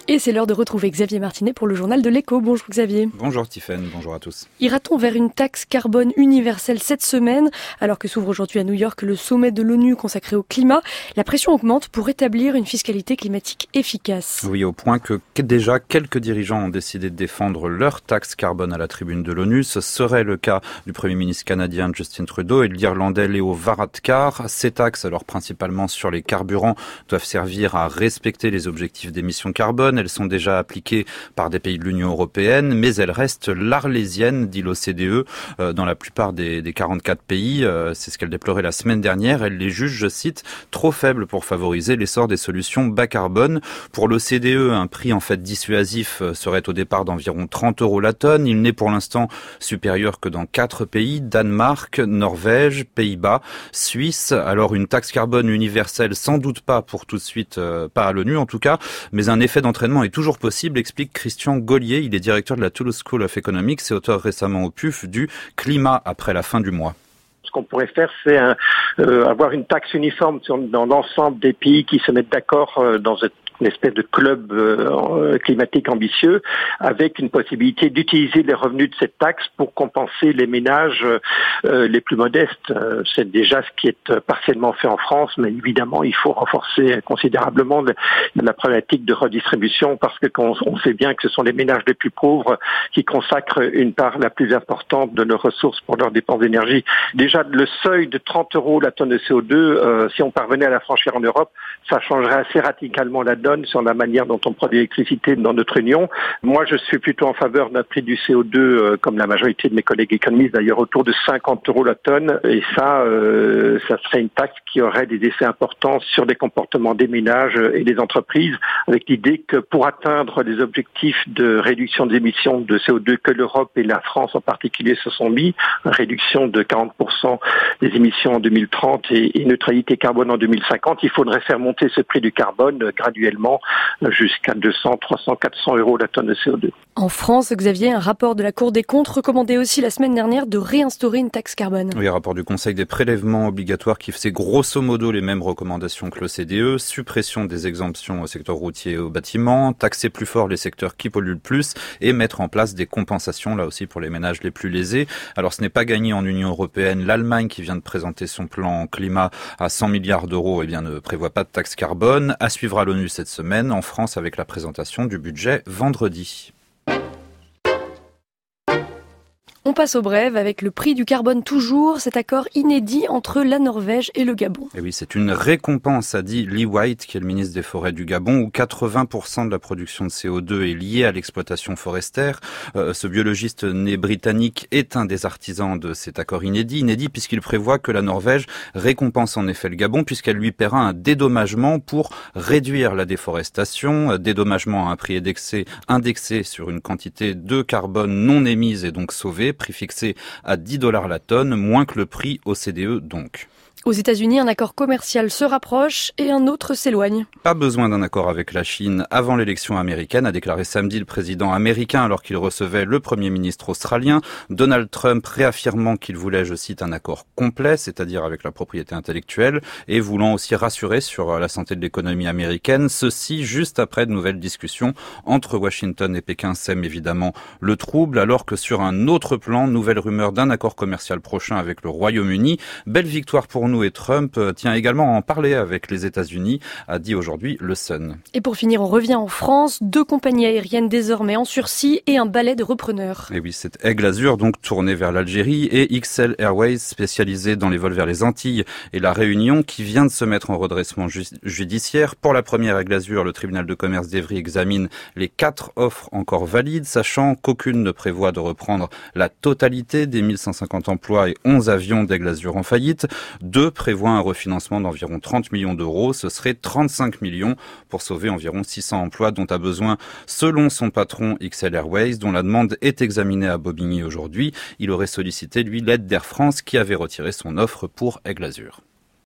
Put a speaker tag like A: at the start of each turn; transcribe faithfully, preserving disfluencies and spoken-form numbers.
A: Et c'est l'heure de retrouver Xavier Martinet pour le journal de l'Écho. Bonjour Xavier.
B: Bonjour Tiffaine, bonjour à tous.
A: Ira-t-on vers une taxe carbone universelle cette semaine, alors que s'ouvre aujourd'hui à New York le sommet de l'ONU consacré au climat? La pression augmente pour établir une fiscalité climatique efficace.
B: Oui, au point que déjà quelques dirigeants ont décidé de défendre leur taxe carbone à la tribune de l'ONU. Ce serait le cas du Premier ministre canadien Justin Trudeau et de l'Irlandais Leo Varadkar. Ces taxes, alors principalement sur les carburants, doivent servir à respecter les objectifs d'émissions carbone. Elles sont déjà appliquées par des pays de l'Union européenne, mais elles restent l'arlésiennes, dit l'O C D E, euh, dans la plupart des, des quarante-quatre pays. Euh, c'est ce qu'elle déplorait la semaine dernière. Elle les juge, je cite, trop faibles pour favoriser l'essor des solutions bas carbone. Pour l'O C D E, un prix en fait dissuasif serait au départ d'environ trente euros la tonne. Il n'est pour l'instant supérieur que dans quatre pays, Danemark, Norvège, Pays-Bas, Suisse. Alors une taxe carbone universelle, sans doute pas pour tout de suite, euh, pas à l'ONU en tout cas, mais un effet d'entraînement est toujours possible, explique Christian Gaulier. Il est directeur de la Toulouse School of Economics et auteur récemment au P U F du Climat après la fin du mois.
C: Ce qu'on pourrait faire, c'est un, euh, avoir une taxe uniforme sur, dans l'ensemble des pays qui se mettent d'accord euh, dans une une espèce de club euh, climatique ambitieux, avec une possibilité d'utiliser les revenus de cette taxe pour compenser les ménages euh, les plus modestes. Euh, c'est déjà ce qui est partiellement fait en France, mais évidemment, il faut renforcer considérablement le, la problématique de redistribution, parce que on, on sait bien que ce sont les ménages les plus pauvres qui consacrent une part la plus importante de leurs ressources pour leurs dépenses d'énergie. Déjà, le seuil de trente euros la tonne de C O deux, euh, si on parvenait à la franchir en Europe, ça changerait assez radicalement la donne sur la manière dont on produit l'électricité dans notre union. Moi, je suis plutôt en faveur d'un prix du C O deux, euh, comme la majorité de mes collègues économistes, d'ailleurs autour de cinquante euros la tonne. Et ça, euh, ça serait une taxe qui aurait des effets importants sur les comportements des ménages et des entreprises, avec l'idée que pour atteindre les objectifs de réduction des émissions de C O deux que l'Europe et la France en particulier se sont mis, une réduction de quarante pour cent des émissions en deux mille trente et, et neutralité carbone en deux mille cinquante, il faudrait faire monter ce prix du carbone graduellement jusqu'à deux cents, trois cents, quatre cents euros la tonne de C O deux.
A: En France, Xavier, un rapport de la Cour des comptes recommandait aussi la semaine dernière de réinstaurer une taxe carbone.
B: Oui, un rapport du Conseil des prélèvements obligatoires qui faisait grosso modo les mêmes recommandations que l'O C D E, suppression des exemptions au secteur routier et au bâtiment, taxer plus fort les secteurs qui polluent le plus et mettre en place des compensations, là aussi pour les ménages les plus lésés. Alors ce n'est pas gagné en Union européenne. L'Allemagne, qui vient de présenter son plan climat à cent milliards d'euros, eh bien ne prévoit pas de taxe carbone. À suivre à l'ONU cette semaine, en France avec la présentation du budget vendredi.
A: On passe au brève avec le prix du carbone toujours, cet accord inédit entre la Norvège et le Gabon.
B: Et oui, c'est une récompense, a dit Lee White, qui est le ministre des Forêts du Gabon, où quatre-vingts pour cent de la production de C O deux est liée à l'exploitation forestière. Euh, ce biologiste né britannique est un des artisans de cet accord inédit, inédit puisqu'il prévoit que la Norvège récompense en effet le Gabon, puisqu'elle lui paiera un dédommagement pour réduire la déforestation, dédommagement à un prix indexé, indexé sur une quantité de carbone non émise et donc sauvée, prix fixé à dix dollars la tonne, moins que le prix O C D E donc.
A: Aux États-Unis, un accord commercial se rapproche et un autre s'éloigne.
B: Pas besoin d'un accord avec la Chine avant l'élection américaine, a déclaré samedi le président américain alors qu'il recevait le premier ministre australien. Donald Trump réaffirmant qu'il voulait, je cite, un accord complet, c'est-à-dire avec la propriété intellectuelle, et voulant aussi rassurer sur la santé de l'économie américaine. Ceci juste après de nouvelles discussions entre Washington et Pékin sèment évidemment le trouble, alors que sur un autre plan, nouvelle rumeur d'un accord commercial prochain avec le Royaume-Uni. Belle victoire pour nous et Trump tient également à en parler avec les États-Unis, a dit aujourd'hui le Sun.
A: Et pour finir, on revient en France. Deux compagnies aériennes désormais en sursis et un balai de repreneurs.
B: Et oui, c'est Aigle Azur, donc tourné vers l'Algérie, et X L Airways, spécialisé dans les vols vers les Antilles et la Réunion, qui vient de se mettre en redressement ju- judiciaire. Pour la première Aigle Azur, le tribunal de commerce d'Evry examine les quatre offres encore valides, sachant qu'aucune ne prévoit de reprendre la totalité des mille cent cinquante emplois et onze avions d'Aigle Azur en faillite. Deux prévoit un refinancement d'environ trente millions d'euros. Ce serait trente-cinq millions pour sauver environ six cents emplois dont a besoin, selon son patron X L Airways, dont la demande est examinée à Bobigny aujourd'hui. Il aurait sollicité, lui, l'aide d'Air France qui avait retiré son offre pour Aigle Azur.